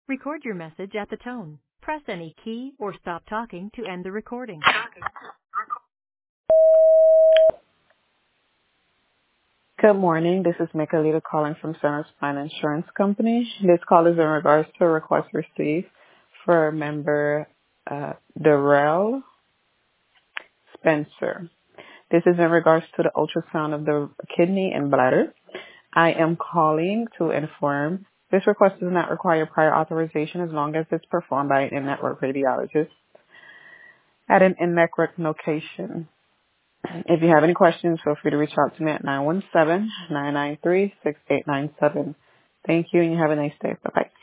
Record your message at the tone. Press any key or stop talking to end the recording. Good morning. This is Michaelita calling from Centers Plan Insurance Company. This call is in regards to a request received for member Darrell Spencer. This is in regards to the ultrasound of the kidney and bladder. I am calling to inform this request does not require prior authorization as long as it's performed by an in-network radiologist at an in-network location. If you have any questions, feel free to reach out to me at 917-993-6897. Thank you, and you have a nice day. Bye-bye.